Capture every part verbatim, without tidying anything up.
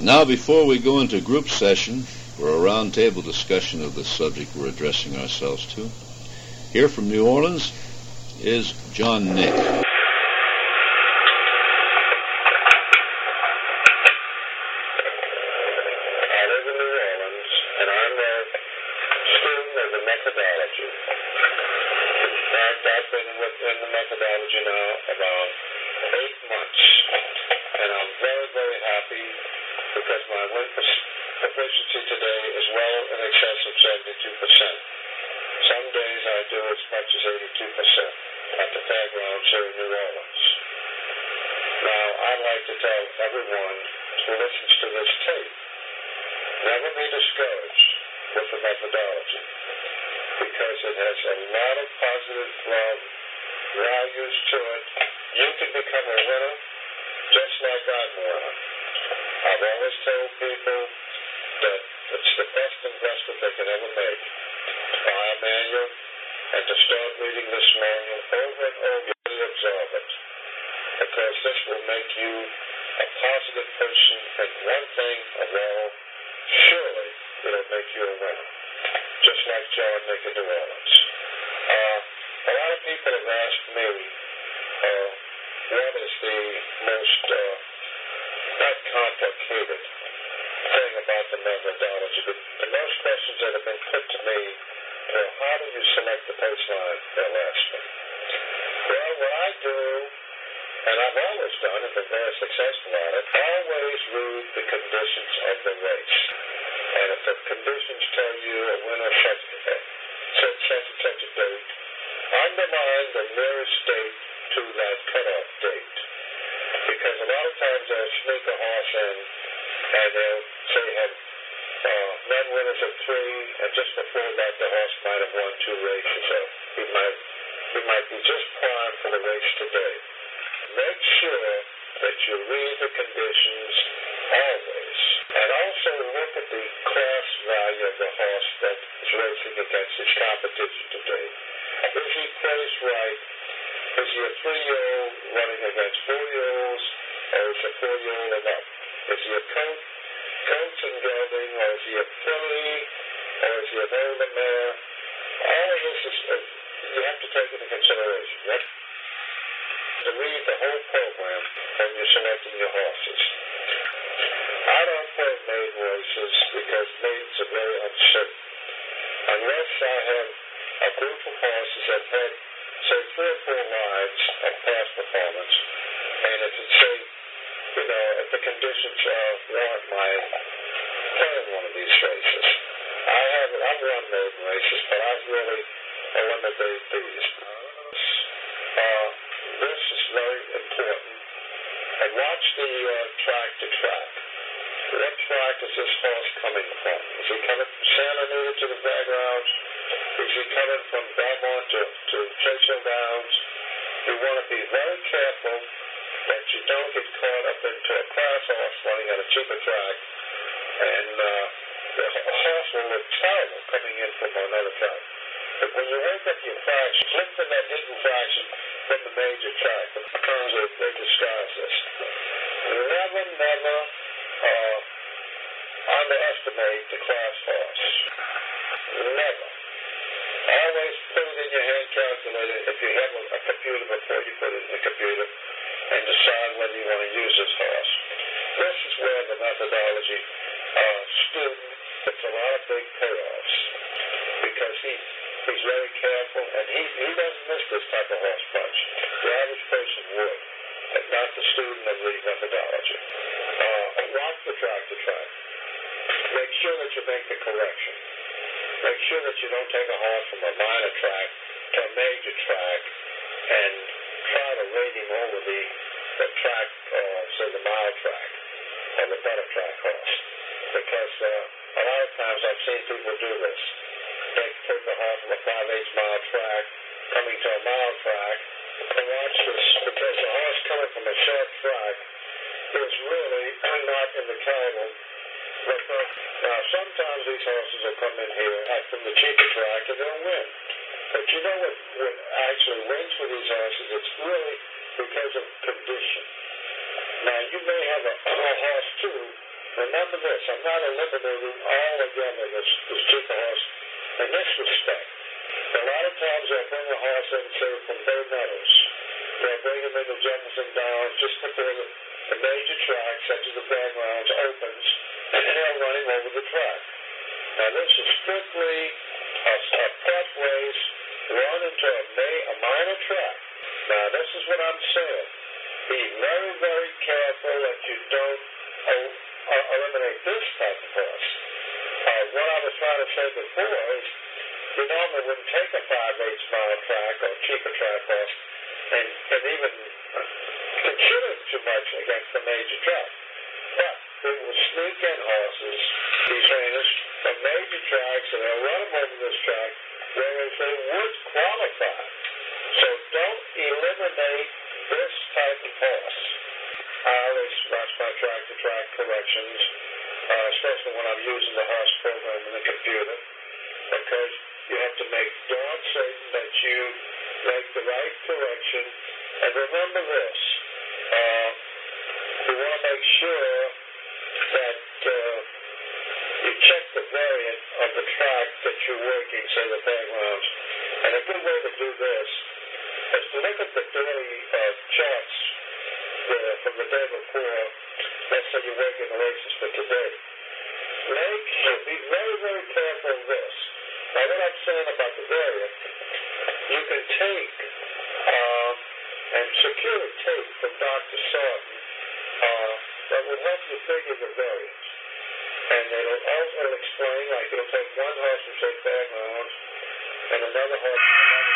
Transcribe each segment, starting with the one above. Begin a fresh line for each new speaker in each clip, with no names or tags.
Now, before we go into group session for a roundtable discussion of the subject we're addressing ourselves to, here from New Orleans is John Nick.
remember this, I'm not eliminating altogether this, this cheaper horse in this respect. A lot of times they'll bring a horse in, say, from Bay Meadows. They'll bring him into Jefferson Downs just before the, the major track, such as the fairgrounds, opens, and they'll run him over the track. Now, this is strictly a, a prep race run into a, ma- a minor track. Now, this is what I'm saying. Be very, very careful that you don't el- uh, eliminate this type of horse. Uh, what I was trying to say before is you normally wouldn't take a five-eighths mile track or cheaper track horse and, and even consider it too much against the major track. But they will sneak in horses, these trainers, from major tracks, and they'll run them over this track, whereas they would qualify. So don't eliminate this type of horse. I always watch my track-to-track corrections, uh, especially when I'm using the horse program in the computer, because you have to make darn certain that you make the right correction. And remember this, uh, you want to make sure that uh, you check the variant of the track that you're working, say the fairgrounds. And a good way to do this is to look at the daily uh, charts uh, from the day before. Let's say you're working the races for today. Make sure, be very, very careful of this. Now, what I'm saying about the variant, you can take uh, and secure a tape from Doctor Sarton uh, that will help you figure the variance. And it'll also explain, like it'll take one horse from, say, fairgrounds and another horse from another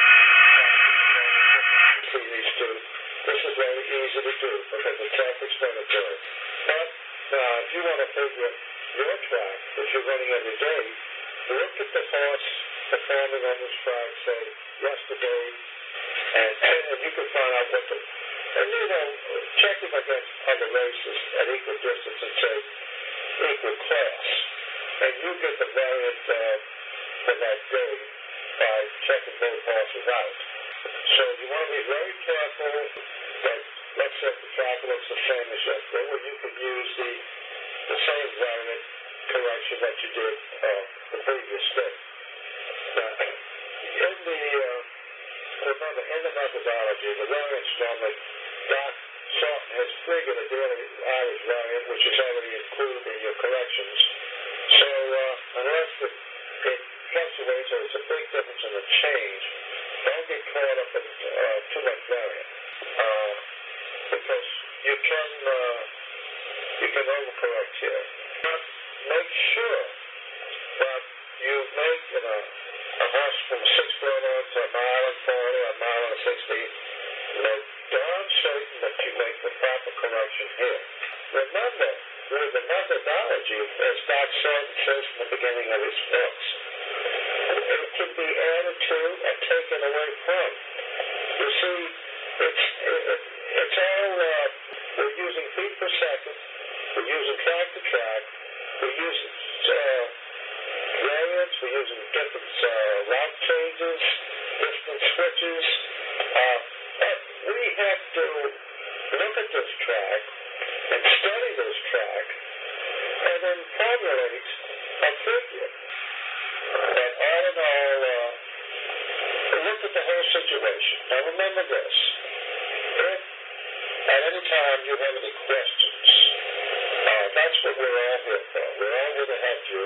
track. See these two. This is very easy to do because it's self-explanatory. But now, if you want to figure your track that you're running every day, look at the horse performing on this track, say, yesterday, and, and you can find out what the, and you know, check him against other races at equal distance and say, equal class. And you get the variant uh, for that day by checking both horses out. So you want to be very careful that, let's say if the track looks the same as yesterday, well, you could use the, the same variant correction that you did uh, the previous day. Now, in the, uh, remember, in the methodology, the variance normally, Doc Sarton has figured a daily average variant, which is already included in your corrections. So, uh, unless it, it fluctuates or it's a big difference in the change, don't get caught up in uh, too much variant. Uh, because you can, uh, you can overcorrect here. But make sure that you make you know, a horse from six furlong to a mile and forty, a mile and sixty. Make darn certain that you make the proper correction here. Remember, with the methodology, as Doc Sarton says in the beginning of his books, it can be added to or taken away from. You see, it's it, it, it's all uh, we're using feet per second. We're using track to track. We're using uh, variants. We're using different uh, route changes, distance switches. Uh, but we have to look at this track and study this track and then formulate a figure. And all in all, uh, look at the whole situation. Now remember this. If at any time you have any questions, uh, that's what we're all here for. We're all here to help you.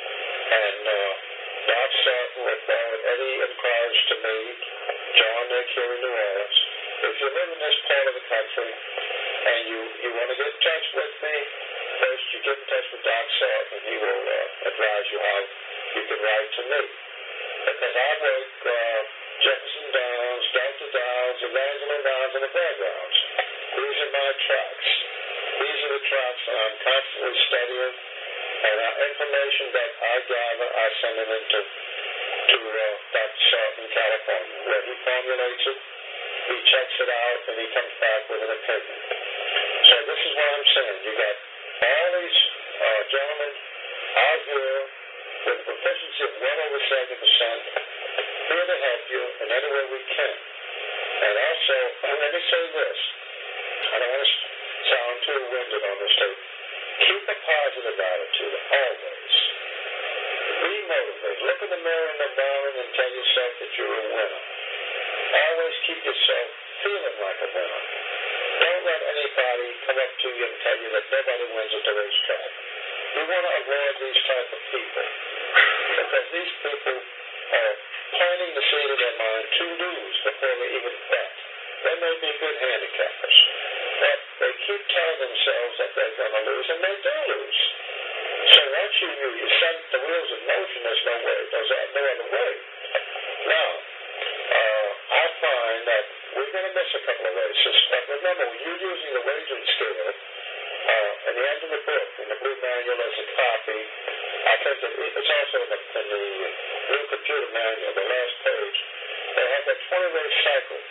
And uh, Doc Sarton will forward any inquiries to me, John Nick here in New Orleans. If you live in this part of the country and you, you want to get in touch with me, first you get in touch with Doc Sarton and he will uh, advise you how you can write to me. Because I work uh, Jefferson Downs, Delta Downs, Evangeline Downs, and the fairgrounds. These are my tracks. These are the tracks that I'm constantly studying, and uh, information that I gather, I send it into to uh, Doctor Sarton in California, where he formulates it, he checks it out, and he comes back with an opinion. So this is what I'm saying. You got all these uh, gentlemen out here with a proficiency of well over seventy percent, here to help you in any way we can. And also, let me say this. I don't want to sound too winded on this tape. Keep a positive attitude, always. Be motivated. Look in the mirror in the morning and tell yourself that you're a winner. Always keep yourself feeling like a winner. Don't let anybody come up to you and tell you that nobody wins at the racetrack. You want to avoid these type of people because these people are planting the seed in their mind to lose before they even bet. They may be good handicappers, but they keep telling themselves that they're going to lose, and they do lose. So once you, you, you set the wheels in motion, there's no way, there's no other way. Now, uh, I find that we're going to miss a couple of races, but remember, when you're using the wagering scale, uh, at the end of the book, in the blue manual as a copy, I think that it's also in the, in the new computer manual, the last page, they have that twenty race cycle.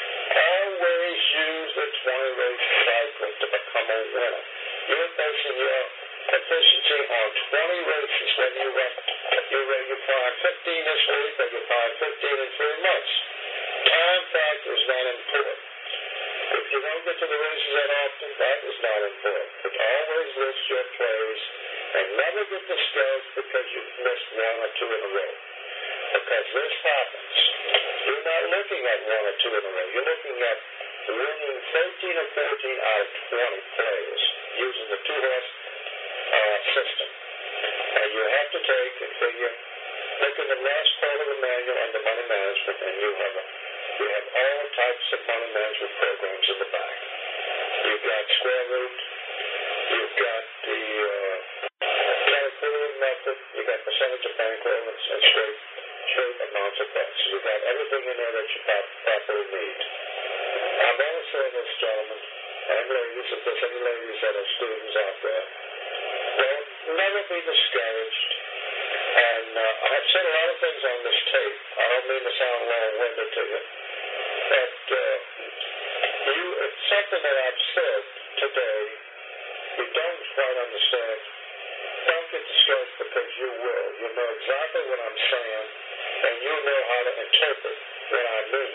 Always use the twenty race cycle to become a winner. You're basing your efficiency on twenty races, whether you run, you run, you find fifteen this week or you find fifteen in three months. Time factor is not important. If you don't get to the races that often, that is not important. But always list your plays and never get discouraged because you've missed one or two in a row. Because this happens. You're not looking at one or two in a row. You're looking at winning thirteen or fourteen out of twenty plays using the two-horse uh, system. And you have to take and figure, look at the last part of the manual under money management, and you have a, you have all types of money management programs in the back. You've got square root, you've got the uh, calculated method, you've got percentage of bankroll and, and straight, straight amounts of bets. So you've got everything in there that you properly need. I'm only saying this, gentlemen, and ladies, if there's any ladies that are students out there, well, never be discouraged. And uh, I've said a lot of things on this tape. I don't mean to sound long-winded to you. But uh, you, it's something that I've said today you don't quite understand. Don't get discouraged because you will. You know exactly what I'm saying, and you know how to interpret what I mean.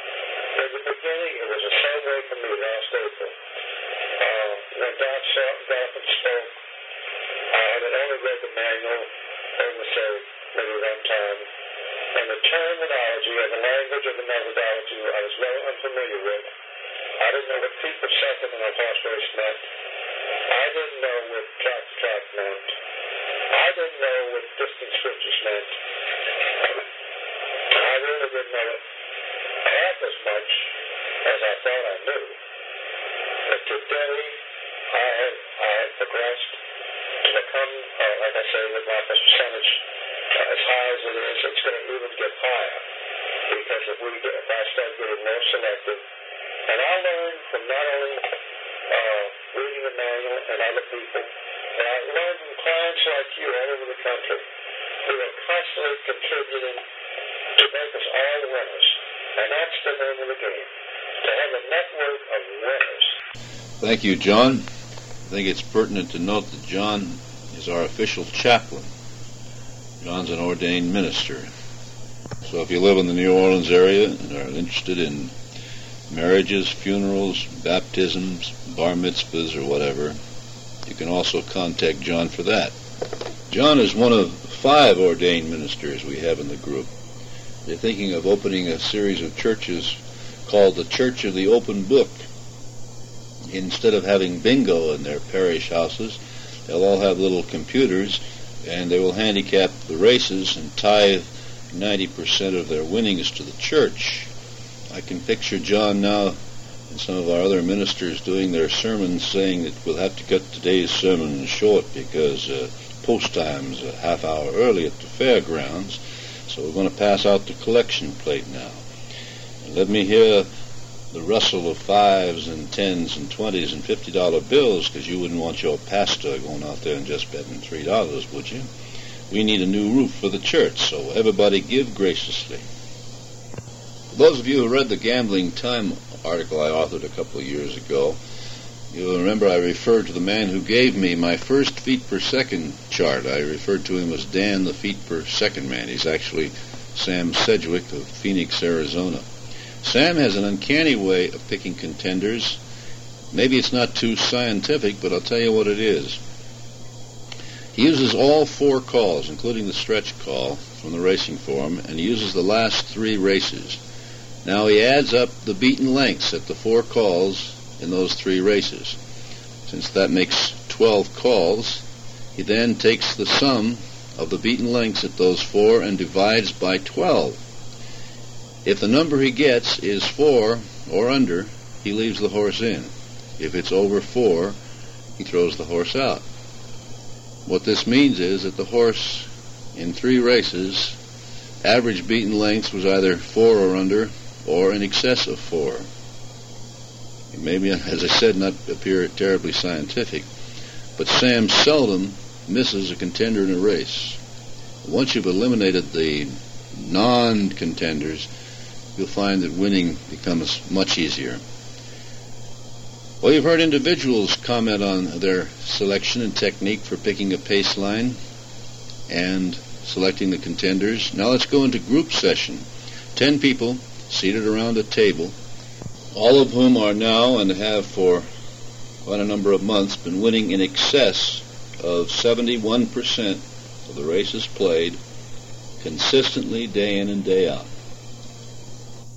In the beginning, it was the same way for me last April. Uh, when Doc got up and spoke, I had only read the manual, heard him say maybe one time, and the terminology and the language and the methodology I was very unfamiliar with. I didn't know what feet per second in a horse race meant. I didn't know what track to track meant. I didn't know what distance switches meant. I really didn't know it half as much as I thought I knew. But today, I have, I have progressed to become, uh, like I say, with my percentage uh, as high as it is, it's going to even get higher. Because if we get, if I start getting more selective, and I learned from not only uh, reading the manual and other people, but I learned from clients like you all over the country who are constantly contributing to make us all winners. And that's the name of the game, to have a network of winners.
Thank you, John. I think it's pertinent to note that John is our official chaplain. John's an ordained minister. So if you live in the New Orleans area and are interested in marriages, funerals, baptisms, bar mitzvahs, or whatever, you can also contact John for that. John is one of five ordained ministers we have in the group. They're thinking of opening a series of churches called the Church of the Open Book. Instead of having bingo in their parish houses, they'll all have little computers, and they will handicap the races and tithe ninety percent of their winnings to the church. I can picture John now and some of our other ministers doing their sermons saying that we'll have to cut today's sermon short because uh, post time's a half hour early at the fairgrounds, so we're going to pass out the collection plate now. And let me hear the rustle of fives and tens and twenties and fifty dollar bills, because you wouldn't want your pastor going out there and just betting three dollars, would you? We need a new roof for the church, so everybody give graciously. For those of you who read the Gambling Time article I authored a couple of years ago, you'll remember I referred to the man who gave me my first feet per second chart. I referred to him as Dan the Feet Per Second Man. He's actually Sam Sedgwick of Phoenix, Arizona. Sam has an uncanny way of picking contenders. Maybe it's not too scientific, but I'll tell you what it is. He uses all four calls, including the stretch call from the racing form, and he uses the last three races. Now he adds up the beaten lengths at the four calls in those three races. Since that makes twelve calls, he then takes the sum of the beaten lengths at those four and divides by twelve. If the number he gets is four or under, he leaves the horse in. If it's over four, he throws the horse out. What this means is that the horse in three races, average beaten length was either four or under or in excess of four. It may, be, as I said, not appear terribly scientific, but Sam seldom misses a contender in a race. Once you've eliminated the non-contenders, you'll find that winning becomes much easier. Well, you've heard individuals comment on their selection and technique for picking a pace line and selecting the contenders. Now let's go into group session. Ten people seated around a table, all of whom are now and have for quite a number of months been winning in excess of seventy-one percent of the races played consistently day in and day out.